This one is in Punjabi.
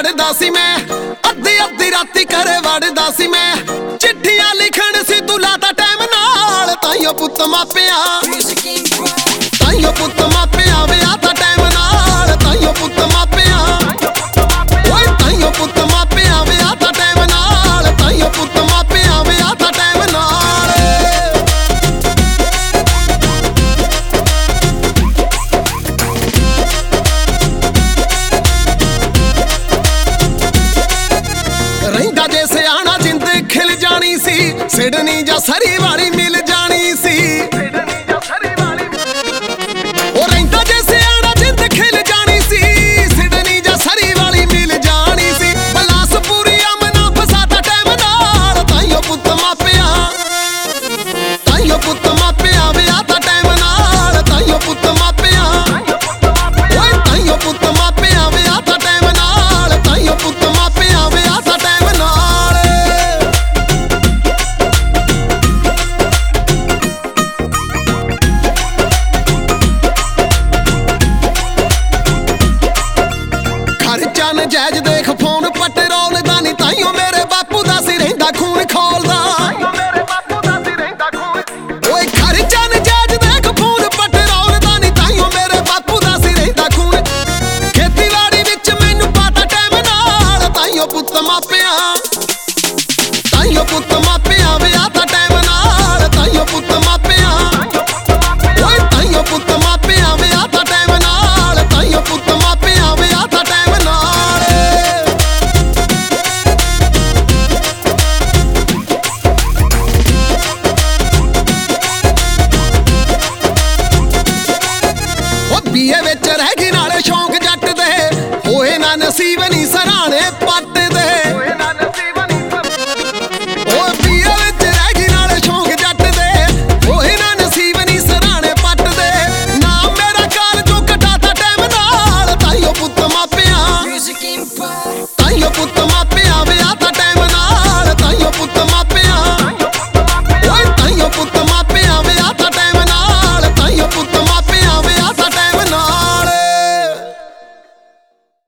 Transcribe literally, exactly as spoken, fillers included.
ਵੜਦਾ ਸੀ ਮੈਂ, ਅੱਧੀ ਅੱਧੀ ਰਾਤੀ ਘਰੇ ਵੜਦਾ ਸੀ ਮੈਂ, ਚਿੱਠੀਆਂ ਲਿਖਣ ਸੀ ਤੂੰ ਲਾਤਾ ਟਾਈਮ ਨਾਲ। ਤਾਈਓ ਪੁੱਤ ਮਾਪਿਆ ਤਾਈਓ ਪੁੱਤ ਮਾਪਿਆ ਵਿਆਹ ਤਾਂ ਟਾਈਮ ਨਾਲ। ਤਾਈਓ ਪੁੱਤ ਮਾਪਿਆ ਓਏ ਤਾਈਓ ਪੁੱਤ ਮਾਪਿਆ ਵਿਆਹ ਤਾਂ ਟਾਈਮ ਨਾਲ। ਤਾਈਓ ਪੁੱਤ ਮਾਪਿਆ ਵਿਆਹ ਤਾਂ ਟਾਈਮ ਨਾਲ। ਰਹਿੰਦਾ ਜੇ ਸਿਆਣਾ ਜਿੰਦ ਖਿਲ ਜਾਣੀ ਸੀ, ਸਿਡਨੀ ਜਾਂ ਸਰੀ ਵਾਲੀ ਮਿਲ ਜਾਣੀ ਸੀ। ਉਹ ਰਹਿੰਦਾ ਜੇ ਸਿਆਣਾ ਜਿੰਦ ਖਿਲ ਜਾਣੀ ਸੀ, ਸਿਡਨੀ ਜਾਂ ਸਰੀ ਵਾਲੀ ਮਿਲ ਜਾਣੀ ਸੀ। ਬਲਾਸ ਪੂਰੀ ਅਮਨਾ ਫਸਾਤਾ ਟਾਈਮ ਨਾਲ। ਤਾਈਓ ਪੁੱਤ ਮਾਪਿਆ ਤਾਈਓ ਪੁੱਤ ਮਾਪਿਆ ਵਿਆਹ ਤਾਂ ਟਾਈਮ ਨਾਲ। ਤਾਈਓ ਪੁੱਤ ਮਾਪਿਆ ਓਏ ਤਾਈਓ ਪੁੱਤ ਮਾਪਿਆ ਵਿਆਹ ਤਾਂ ਟਾਈਮ ਨਾਲ। ਤਾਈਓ ਪੁੱਤ ਮਾਪਿਆ ਵਿਆਹ ਤਾਂ ਟਾਈਮ ਨਾਲ। ਖਰਚਾ ਨਜਾਇਜ਼ ਦੇਖ ਫੋਨ ਪੈਟਰੋਲ ਦਾ ਨੀ, ਤਾਈਓ ਮੇਰੇ ਬਾਪੂ ਦਾ ਸੀ ਰਹਿੰਦਾ ਖੂਨ ਖੋਲਦਾ। ਓਏ ਖਰਚਾ ਨਜਾਇਜ਼ ਦੇਖ ਫੋਨ ਪੈਟਰੋਲ ਦਾ ਨੀ, ਤਾਈਓ ਮੇਰੇ ਬਾਪੂ ਦਾ ਸੀ ਰਹਿੰਦਾ ਖੂਨ। ਖੇਤੀਬਾੜੀ ਵਿੱਚ ਮੈਨੂੰ ਪਾਤਾ ਟਾਈਮ ਨਾਲ। ਤਾਈਓ ਪੁੱਤ ਮਾਪਿਆ ਤਾਈਓ ਪੁੱਤ ਮਾਪਿਆ ਵਿਆਹ ਤਾਂ ਟਾਈਮ ਨਾਲ। ਤਾਈਓ ਪੁੱਤ ਮਾਪਿਆ ਓਏ ਤਾਈਓ ਪੁੱਤ ਮਾਪਿਆ ਵਿਆਹ ਤਾਂ ਟਾਈਮ ਨਾਲ। ਤਾਈਓ ਪੁੱਤ ਮਾਪਿਆ ਵਿਆਹ ਤਾਂ ਟਾਈਮ ਨਾਲ। ਉਹ ਬੀਏ ਵਿੱਚ ਰਹਿ ਗਈ ਨਾਲੇ ਸ਼ੌਂਕ ਜੱਟ ਦੇ, ਹੋਏ ਨਾ ਨਸੀਬ ਨਹੀਂ